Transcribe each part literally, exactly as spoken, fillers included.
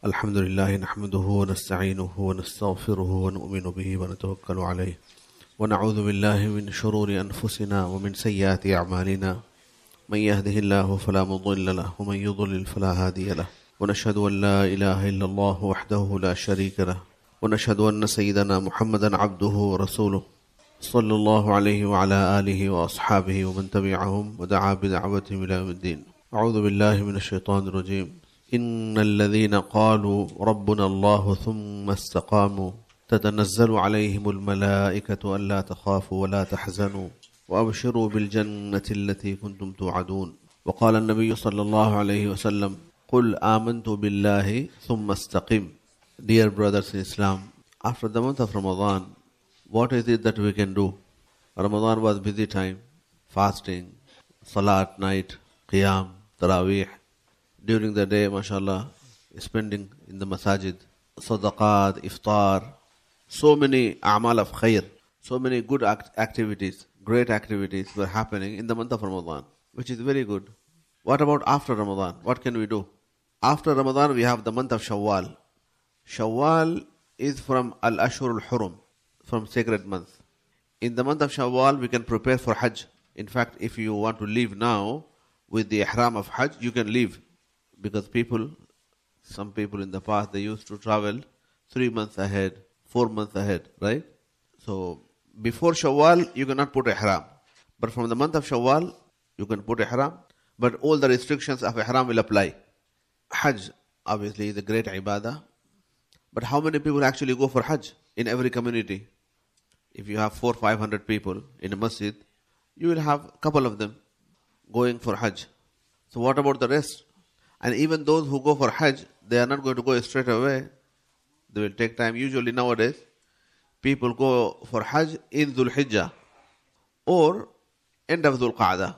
الحمد لله نحمده ونستعينه ونستغفره ونؤمن به ونتوكل عليه ونعوذ بالله من شرور أنفسنا ومن سيئات أعمالنا من يهده الله فلا مضل له ومن يضلل فلا هادي له ونشهد أن لا إله إلا الله وحده لا شريك له ونشهد أن سيدنا محمدا عبده ورسوله صلى الله عليه وعلى آله وأصحابه ومن تبعهم ودعا بدعوتهم إلى يوم الدين. أعوذ بالله من الشيطان الرجيم. إن الذين قالوا ربنا الله ثم استقاموا تتنزل عليهم الملائكة ألا تخافوا ولا تحزنوا وأبشروا بالجنة التي كنتم توعدون. وقال النبي صلى الله عليه وسلم قل آمنت بالله ثم استقم. Dear brothers in Islam, after the month of Ramadan, what is it that we can do? Ramadan was busy time, fasting, salat night, qiyam, taraweeh. During the day, mashallah, spending in the masajid, sadaqat, iftar, so many a'mal of khair, so many good act- activities, great activities were happening in the month of Ramadan, which is very good. What about after Ramadan? What can we do? After Ramadan, we have the month of Shawwal. Shawwal is from Al-Ashur al-Hurum, from sacred month. In the month of Shawwal, we can prepare for Hajj. In fact, if you want to leave now with the ihram of Hajj, you can leave. Because people, some people in the past, they used to travel three months ahead, four months ahead, right? So, before Shawwal, you cannot put ihram. But from the month of Shawwal, you can put ihram. But all the restrictions of ihram will apply. Hajj, obviously, is a great ibadah. But how many people actually go for Hajj in every community? If you have four, five hundred people in a masjid, you will have a couple of them going for Hajj. So what about the rest? And even those who go for Hajj, they are not going to go straight away. They will take time. Usually nowadays, people go for Hajj in Dhul Hijjah or end of Dhul Qa'dah.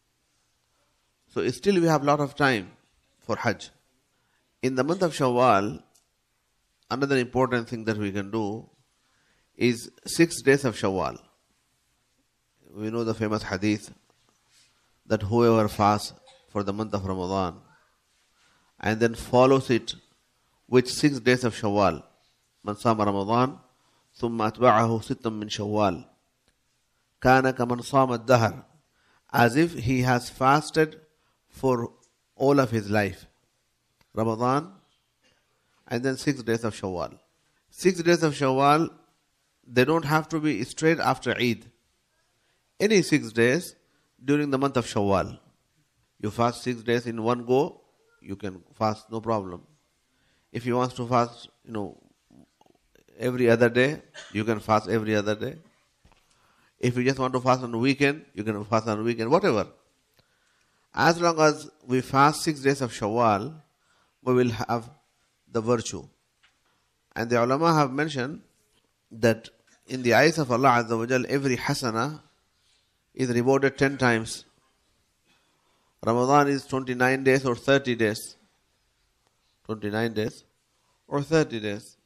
So still we have a lot of time for Hajj. In the month of Shawwal, another important thing that we can do is six days of Shawwal. We know the famous hadith that whoever fasts for the month of Ramadan and then follows it with six days of Shawwal. Man sama Ramadan, thumma atba'ahu sittam min Shawwal. Kana kaman sama ad-dahr. As if he has fasted for all of his life. Ramadan and then six days of Shawwal. Six days of Shawwal, they don't have to be straight after Eid. Any six days during the month of Shawwal. You fast six days in one go, you can fast, no problem. If you want to fast, you know, every other day, you can fast every other day. If you just want to fast on the weekend, you can fast on the weekend, whatever. As long as we fast six days of Shawwal, we will have the virtue. And the ulama have mentioned that in the eyes of Allah Azza wa Jal, every hasana is rewarded ten times. Ramadan is twenty-nine days or thirty days. twenty-nine days or thirty days.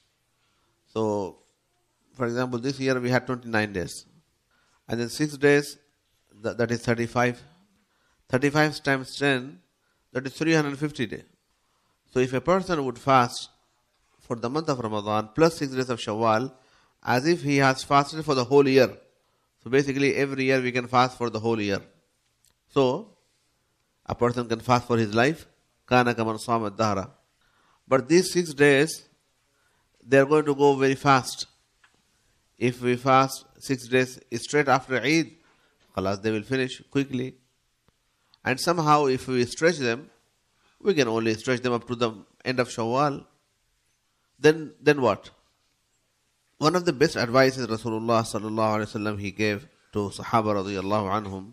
So, for example, this year we had twenty-nine days. And then six days, that, that is thirty-five. thirty-five times ten, that is three hundred fifty days. So if a person would fast for the month of Ramadan plus six days of Shawwal, as if he has fasted for the whole year. So basically every year we can fast for the whole year. So, a person can fast for his life. Kana kaman sama ad-dahra. But these six days, they are going to go very fast. If we fast six days straight after Eid, khalas, they will finish quickly. And somehow if we stretch them, we can only stretch them up to the end of Shawwal. Then, then what? One of the best advices Rasulullah sallallahu alaihi wasallam he gave to Sahaba radiyallahu anhum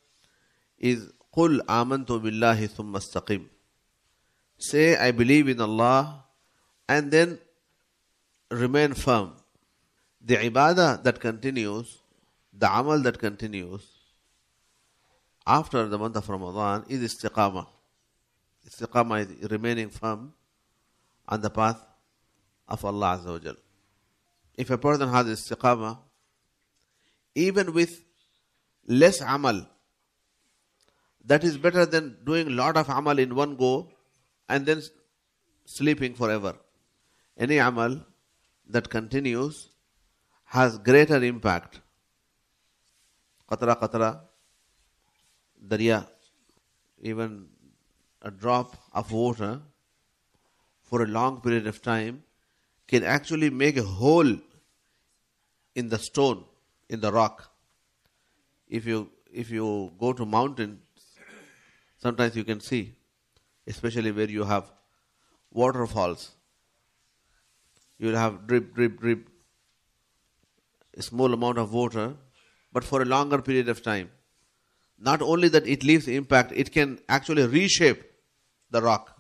is قُلْ آمَنْتُ بِاللَّهِ ثُمَّ اسْتَقِمْ. Say, I believe in Allah, and then remain firm. The ibadah that continues, the amal that continues after the month of Ramadan is istiqamah. Istiqamah is remaining firm on the path of Allah Azza wa Jal. If a person has istiqamah, even with less amal, that is better than doing a lot of amal in one go and then sleeping forever. Any amal that continues has greater impact. Qatra qatra, darya, even a drop of water for a long period of time can actually make a hole in the stone, in the rock. If you if you go to mountains, sometimes you can see, especially where you have waterfalls. You will have drip, drip, drip, a small amount of water, but for a longer period of time. Not only that it leaves impact, it can actually reshape the rock.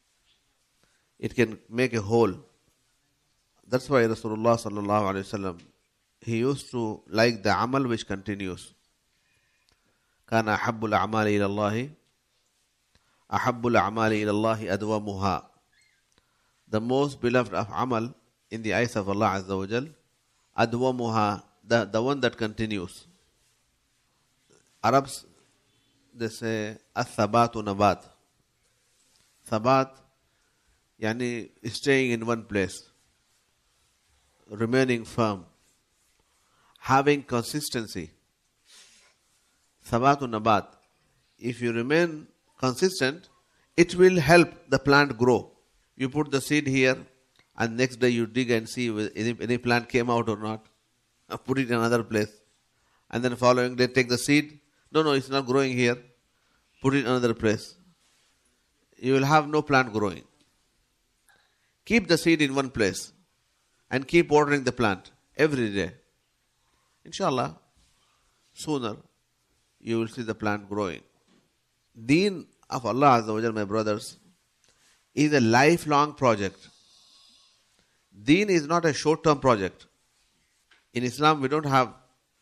It can make a hole. That's why Rasulullah sallallahu alaihi wasallam, he used to like the amal which continues. Kana ahabbul a'mali ila Allahi ahabbul a'mali ila Allahi adwamuha. The most beloved of amal in the eyes of Allah Azza wa Jal, adwamuha, the, the one that continues. Arabs, they say, as-sabatu nabat. Sabat, yani staying in one place, remaining firm, having consistency. Sabatu nabat. If you remain consistent, it will help the plant grow. You put the seed here, and next day you dig and see if any, any plant came out or not. Put it in another place. And then following day, take the seed. No, no, it's not growing here. Put it in another place. You will have no plant growing. Keep the seed in one place and keep watering the plant every day. Inshallah, sooner you will see the plant growing. Deen of Allah Azza wa Jal, my brothers, is a lifelong project. Deen is not a short-term project. In Islam, we don't have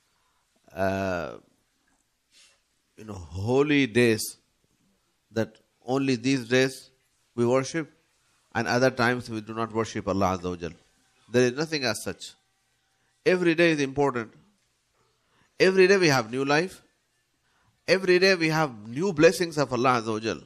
uh, you know, holy days that only these days we worship and other times we do not worship Allah Azza wa Jal. There is nothing as such. Every day is important. Every day we have new life. Every day we have new blessings of Allah Azza wa Jal.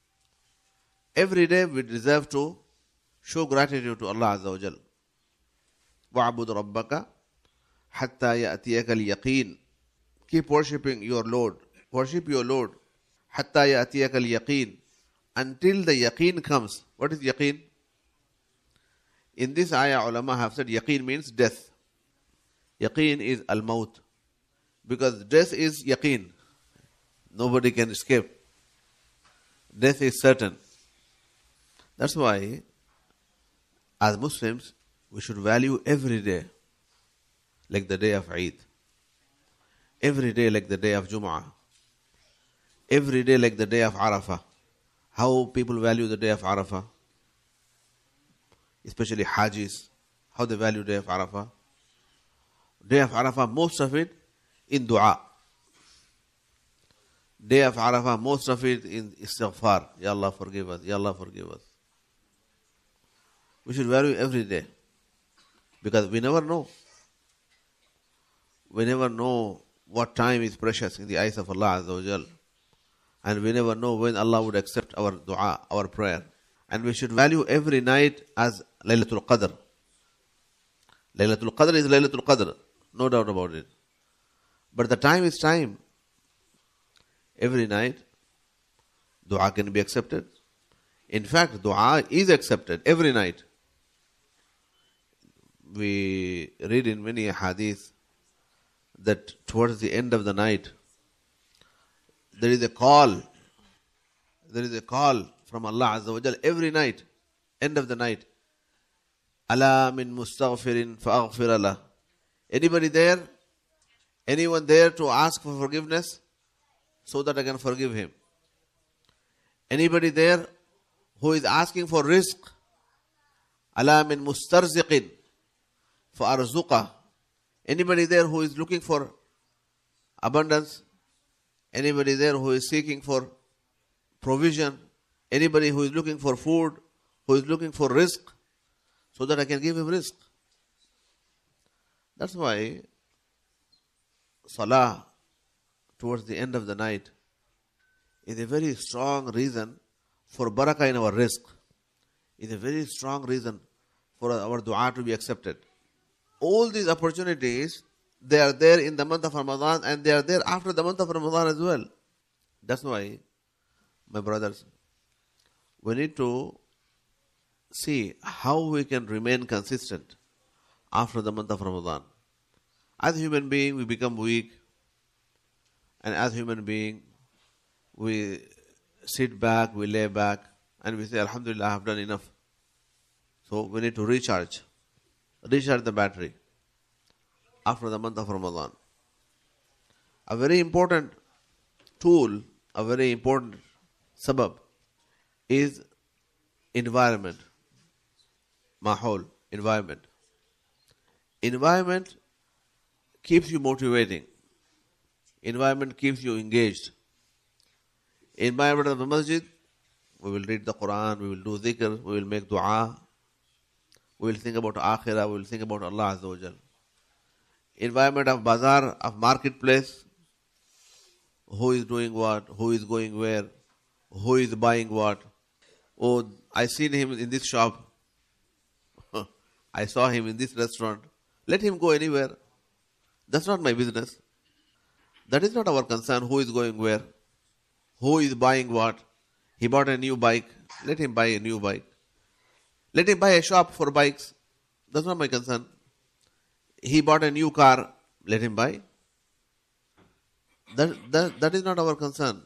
Every day we deserve to show gratitude to Allah Azza wa Jal. وَعْبُدْ رَبَّكَ حَتَّى يَأْتِيَكَ الْيَقِينَ. Keep worshipping your Lord. Worship your Lord. حَتَّى يَأْتِيَكَ الْيَقِينَ. Until the yaqeen comes. What is yaqeen? In this ayah, ulama have said yaqeen means death. Yaqeen is al-maut. Because death is yaqeen. Nobody can escape. Death is certain. That's why, as Muslims, we should value every day like the day of Eid. Every day like the day of Jum'ah. Every day like the day of Arafah. How people value the day of Arafah. Especially Hajis. How they value the day of Arafah. Day of Arafah, most of it in dua. Day of Arafah, most of it in istighfar. Ya Allah forgive us. Ya Allah forgive us. We should value every day. Because we never know. We never know what time is precious in the eyes of Allah Azza wa Jal. And we never know when Allah would accept our dua, our prayer. And we should value every night as Laylatul Qadr. Laylatul Qadr is Laylatul Qadr. No doubt about it. But the time is time. Every night, dua can be accepted. In fact, dua is accepted every night. We read in many hadith that towards the end of the night, there is a call. There is a call from Allah Azza wa Jal every night, end of the night. Ala min mustaghfirin fa'aghfir lah. Anybody there? Anyone there to ask for forgiveness so that I can forgive him? Anybody there who is asking for rizq? Ala min mustarziqin fa'arzuqah. Anybody there who is looking for abundance? Anybody there who is seeking for provision? Anybody who is looking for food, who is looking for rizq, so that I can give him rizq? That's why salah towards the end of the night is a very strong reason for barakah in our rizq. is a very strong reason for our dua to be accepted. All these opportunities, they are there in the month of Ramadan and they are there after the month of Ramadan as well. That's why, my brothers, we need to see how we can remain consistent after the month of Ramadan. As human being, we become weak. And as human being, we sit back, we lay back, and we say, Alhamdulillah, I have done enough. So we need to recharge. Recharge the battery after the month of Ramadan. A very important tool, a very important sabab is environment. Mahol, environment. Environment keeps you motivating. Environment keeps you engaged. Environment of the masjid, we will read the Quran, we will do dhikr, we will make dua, we will think about akhirah, we will think about Allah Azza wa Jal. Environment of bazaar, of marketplace, who is doing what, who is going where, who is buying what. Oh, I seen him in this shop. I saw him in this restaurant. Let him go anywhere. That's not my business. That is not our concern, who is going where, who is buying what. He bought a new bike. Let him buy a new bike. Let him buy a shop for bikes. That's not my concern. He bought a new car. Let him buy. That, that, that is not our concern.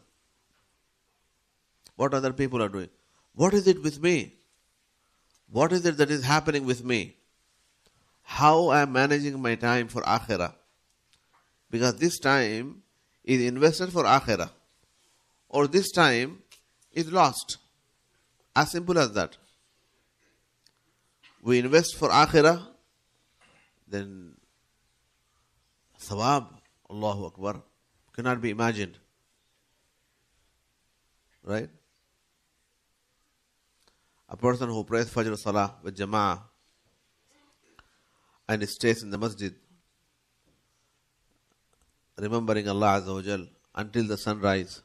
What other people are doing. What is it with me? What is it that is happening with me? How I am managing my time for akhirah. Because this time is invested for akhirah. Or this time is lost. As simple as that. We invest for akhirah, then thawab, Allahu Akbar, cannot be imagined. Right? A person who prays Fajr Salah with Jama'ah and stays in the masjid, remembering Allah Azza wa Jal until the sunrise.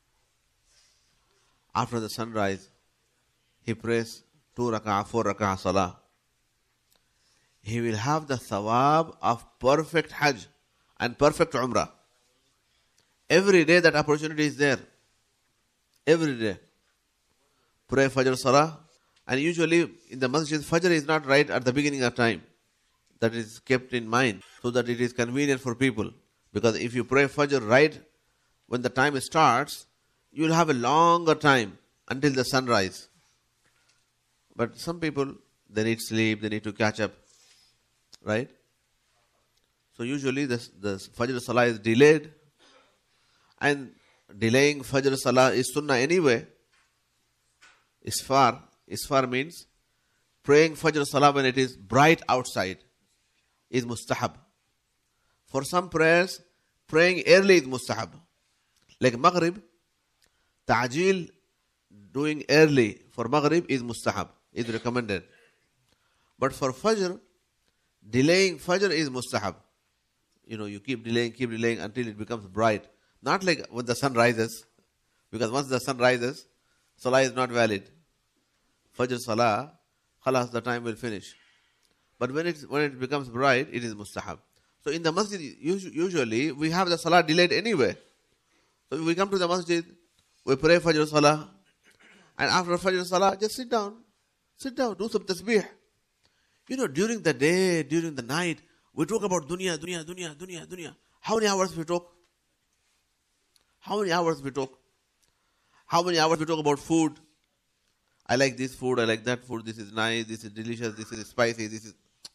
After the sunrise, he prays two rak'ah, four rak'ah salah. He will have the thawab of perfect Hajj and perfect Umrah. Every day that opportunity is there. Every day. Pray Fajr Salah. And usually in the masjid, Fajr is not right at the beginning of time. That is kept in mind so that it is convenient for people. Because if you pray Fajr right when the time starts, you will have a longer time until the sunrise. But some people, they need sleep, they need to catch up. Right? So usually the, the Fajr Salah is delayed. And delaying Fajr Salah is sunnah anyway. Isfar. Isfar means praying Fajr Salah when it is bright outside is mustahab. For some prayers, praying early is mustahab. Like Maghrib, ta'jeel, doing early for Maghrib is mustahab, is recommended. But for Fajr, delaying Fajr is mustahab. You know, you keep delaying, keep delaying until it becomes bright. Not like when the sun rises, because once the sun rises, Salah is not valid. Fajr Salah, khalas, the time will finish. But when it when it becomes bright, it is mustahab. So in the masjid, usually we have the Salah delayed anyway. So we come to the masjid, we pray Fajr Salah, and after Fajr Salah, just sit down. Sit down, do some tasbih. You know, during the day, during the night, we talk about dunya, dunya, dunya, dunya, dunya. How many hours we talk? How many hours we talk? How many hours we talk about food? I like this food, I like that food, this is nice, this is delicious, this is spicy, this is...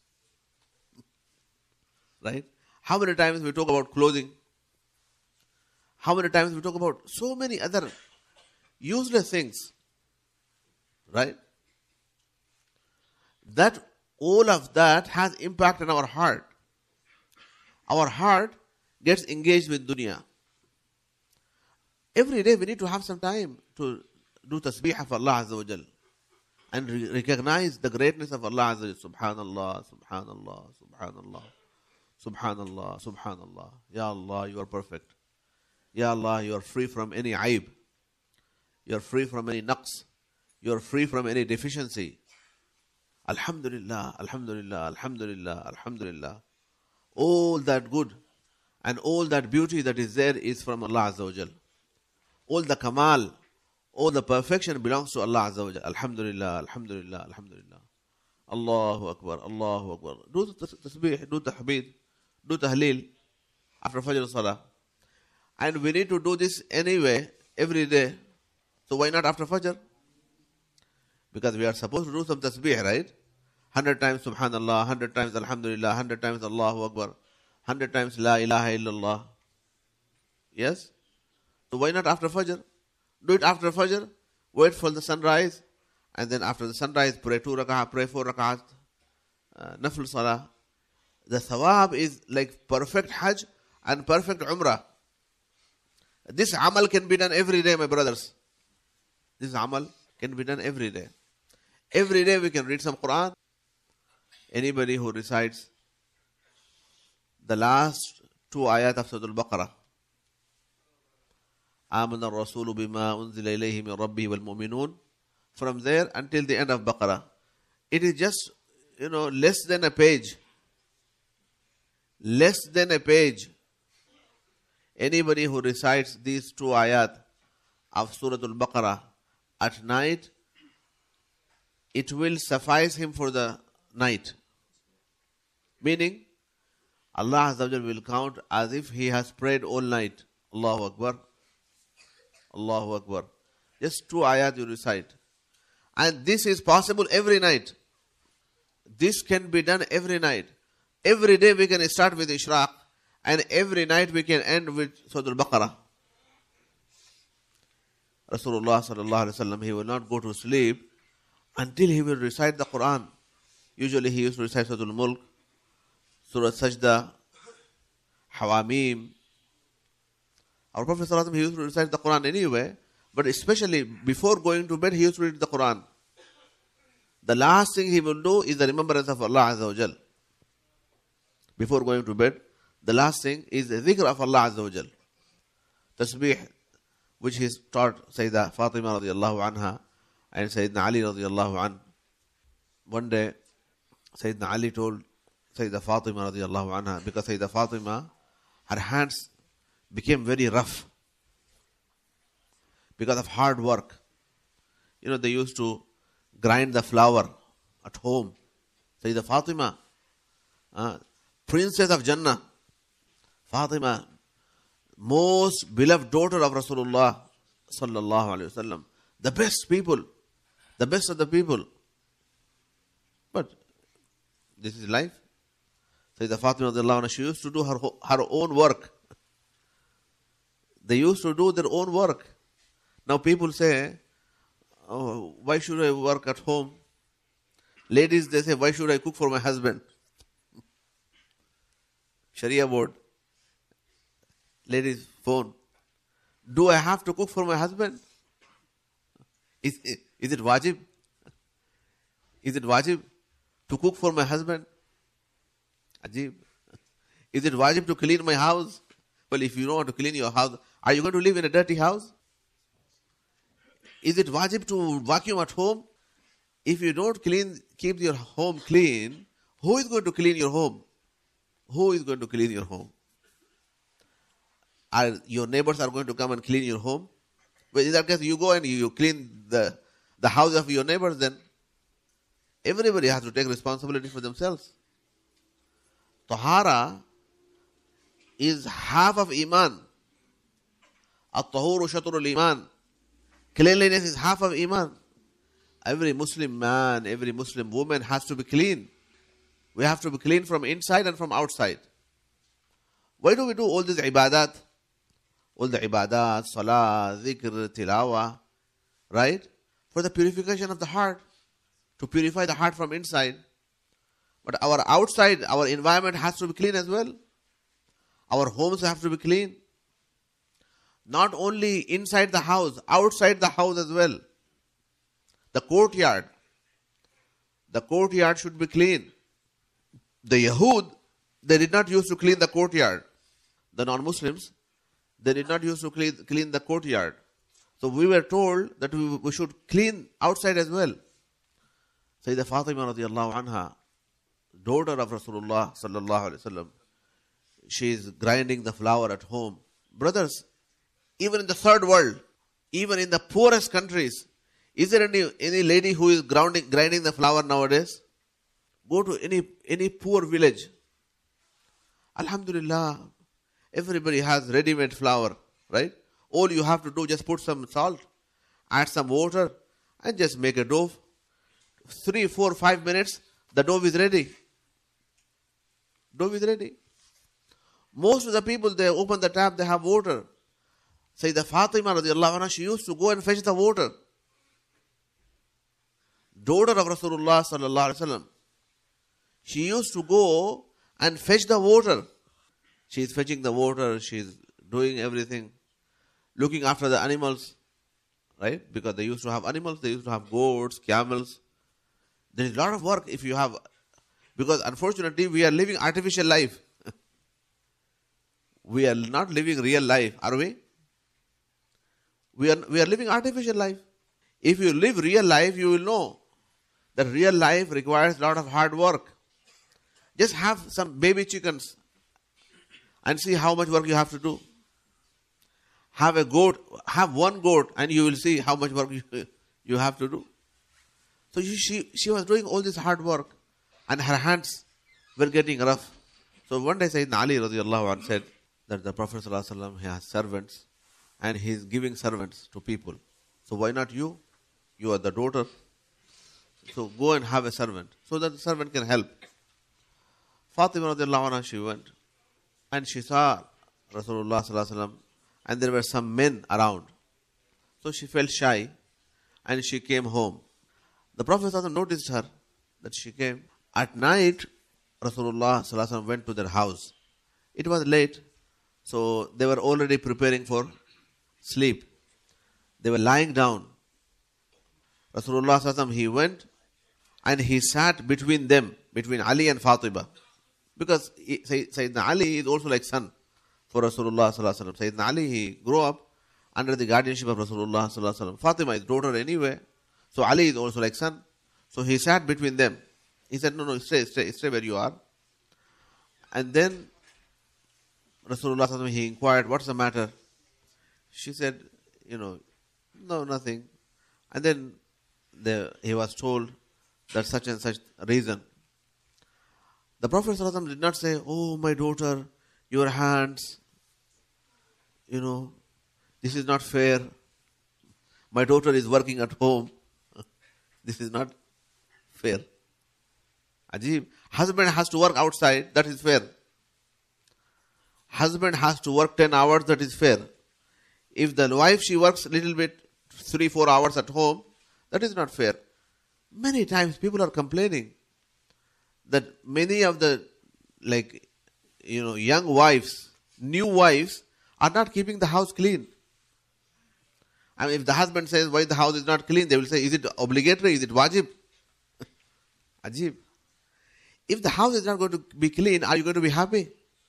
Right? How many times we talk about clothing? How many times we talk about so many other useless things? Right? That, all of that has impact on our heart. Our heart gets engaged with dunya. Every day we need to have some time to do tasbih of Allah Azza wa Jal and re- recognize the greatness of Allah Azza wa Jal. Subhanallah, Subhanallah, Subhanallah, Subhanallah, Subhanallah. Ya Allah, you are perfect. Ya Allah, you are free from any aib. You are free from any naqs. You are free from any deficiency. Alhamdulillah, Alhamdulillah, Alhamdulillah, Alhamdulillah. All that good and all that beauty that is there is from Allah Azza wa Jal. All the kamal, all the perfection belongs to Allah Azza wa Jal. Alhamdulillah, Alhamdulillah, Alhamdulillah. Allahu Akbar, Allahu Akbar. Do the tasbih, do tahmeed, do tahleel after Fajr Salah. And we need to do this anyway, every day. So why not after Fajr? Because we are supposed to do some tasbih, right? Hundred times Subhanallah, hundred times Alhamdulillah, hundred times Allahu Akbar, hundred times La ilaha illallah. Yes? So why not after Fajr? Do it after Fajr, wait for the sunrise, and then after the sunrise, pray two rak'ah, pray four rak'ahs, uh, nafl salah. The thawab is like perfect Hajj and perfect Umrah. This amal can be done every day, my brothers. This amal can be done every day. Every day we can read some Quran. Anybody who recites the last two ayat of Surah Al-Baqarah, آمن الرسول بما أنزل إليه من ربه والمؤمنون, from there until the end of Baqarah, it is just, you know, less than a page. Less than a page. Anybody who recites these two ayat of Surah Al-Baqarah at night, it will suffice him for the night. Meaning, Allah Azza wa Jal will count as if he has prayed all night. Allahu Akbar. Allahu Akbar. Just two ayat you recite. And this is possible every night. This can be done every night. Every day we can start with Ishraq, and every night we can end with Surah Al-Baqarah. Rasulullah sallallahu alaihi wasallam, he will not go to sleep until he will recite the Quran. Usually he used to recite Surah Al-Mulk, Surah Sajda, Hawamim. Our Prophet sallallahu alaihi wasallam, he used to recite the Quran anyway, but especially before going to bed, he used to read the Quran. The last thing he will do is the remembrance of Allah Azza wa Jal. Before going to bed, the last thing is the dhikr of Allah Azza wa Jal. Tasbih, which he taught Sayyidah Fatima radiallahu anha and Sayyidina Ali radiallahu an. One day, Sayyidina Ali told Sayyidah Fatima radiallahu anha, because Sayyidah Fatima, her hands became very rough because of hard work. You know, they used to grind the flour at home. Sayyidah Fatima, uh, princess of Jannah, Fatima, most beloved daughter of Rasulullah sallallahu alaihi wasallam, the best people, the best of the people. But this is life. Sayyidah Fatima radiallahu anha, she used to do her, her own work. They used to do their own work. Now people say, oh, why should I work at home? Ladies, they say, why should I cook for my husband? Sharia board. Ladies, phone. Do I have to cook for my husband? Is, is it wajib? Is it wajib to cook for my husband? Ajib. Is it wajib to clean my house? Well, if you don't want to clean your house, are you going to live in a dirty house? Is it wajib to vacuum at home? If you don't clean, keep your home clean, who is going to clean your home? Who is going to clean your home? Are your neighbors are going to come and clean your home? Well, in that case, you go and you clean the, the house of your neighbors, then everybody has to take responsibility for themselves. Tahara is half of Iman. At-tahuru shatrul Iman. Cleanliness is half of Iman. Every Muslim man, every Muslim woman has to be clean. We have to be clean from inside and from outside. Why do we do all these ibadat? All the ibadat, salah, dhikr, tilawah, right? For the purification of the heart. To purify the heart from inside. But our outside, our environment has to be clean as well. Our homes have to be clean. Not only inside the house, outside the house as well. The courtyard. The courtyard should be clean. The Yahud, they did not use to clean the courtyard. The non-Muslims, they did not use to clean, clean the courtyard. So we were told that we, we should clean outside as well. Sayyidah Fatima radiallahu anha, daughter of Rasulullah sallallahu alaihi wasallam, she is grinding the flour at home. Brothers, even in the third world, even in the poorest countries, is there any, any lady who is grounding, grinding the flour nowadays? Go to any, any poor village. Alhamdulillah, everybody has ready-made flour, right? All you have to do, just put some salt, add some water, and just make a dough. Three, four, five minutes, the dough is ready. Dough is ready. Most of the people, they open the tap, they have water. Sayyidah Fatima radiallahu anha, she used to go and fetch the water. Daughter of Rasulullah sallallahu alaihi wasallam, she used to go and fetch the water. She is fetching the water, she is doing everything, looking after the animals, right? Because they used to have animals, they used to have goats, camels. There is a lot of work if you have, because unfortunately we are living artificial life. We are not living real life, are we? We are, we are living artificial life. If you live real life, you will know that real life requires a lot of hard work. Just have some baby chickens and see how much work you have to do. Have a goat, have one goat, and you will see how much work you, you have to do. So she, she, she was doing all this hard work, and her hands were getting rough. So one day Sayyidina Ali radiallahu anhu said that the Prophet sallallahu alaihi wasallam, he has servants, and he is giving servants to people. So why not you? You are the daughter. So go and have a servant, so that the servant can help. Fatima radiallahu anha, she went, and she saw Rasulullah sallallahu alaihi wasallam, and there were some men around. So she felt shy, and she came home. The Prophet sallallahu alaihi wasallam noticed her, that she came. At night, Rasulullah sallallahu alaihi wasallam went to their house. It was late, so they were already preparing for sleep. They were lying down. Rasulullah sallallahu alaihi wasallam, he went and he sat between them, between Ali and Fatima. Because he, Sayyidina Ali is also like son for Rasulullah sallallahu alaihi wasallam. Sayyidina Ali, he grew up under the guardianship of Rasulullah sallallahu alaihi wasallam. Fatima is daughter anyway, so Ali is also like son. So he sat between them. He said, no, no, stay, stay, stay where you are. And then Rasulullah sallallahu alaihi wasallam, he inquired, what's the matter? She said, you know, no, nothing. And then the, he was told that such and such reason. The Prophet sallallahu alaihi wasallam did not say, oh, my daughter, your hands, you know, this is not fair. My daughter is working at home. This is not fair. Ajib. Husband has to work outside, that is fair. Husband has to work ten hours, that is fair. If the wife, she works a little bit, three, four hours at home, that is not fair. Many times people are complaining that many of the, like, you know, young wives, new wives, are not keeping the house clean. I mean, if the husband says, why the house is not clean, they will say, is it obligatory, is it wajib? Ajib. If the house is not going to be clean, are you going to be happy?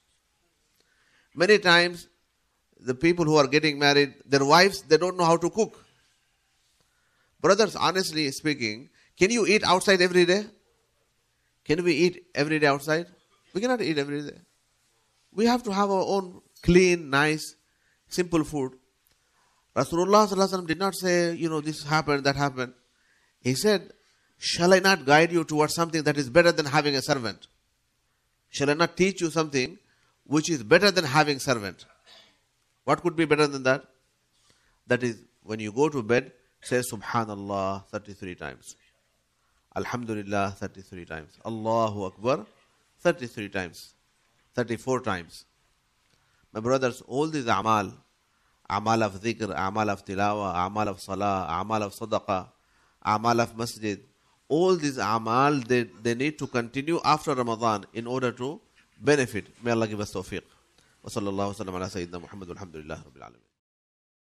Many times, the people who are getting married, their wives, they don't know how to cook. Brothers, honestly speaking, can you eat outside every day? Can we eat every day outside? We cannot eat every day. We have to have our own clean, nice, simple food. Rasulullah sallallahu alaihi wasallam did not say, you know, this happened, that happened. He said, shall I not guide you towards something that is better than having a servant? Shall I not teach you something which is better than having servant? What could be better than that? That is, when you go to bed, say Subhanallah thirty-three times. Alhamdulillah thirty-three times. Allahu Akbar thirty-three times. thirty-four times. My brothers, all these a'mal, a'mal of dhikr, a'mal of tilawa, a'mal of salah, a'mal of sadaqah, a'mal of masjid, all these a'mal, they, they need to continue after Ramadan in order to benefit. May Allah give us tawfiq. Wa sallallahu wa sallam ala Sayyidina Muhammad walhamdulillah rabbil alamin.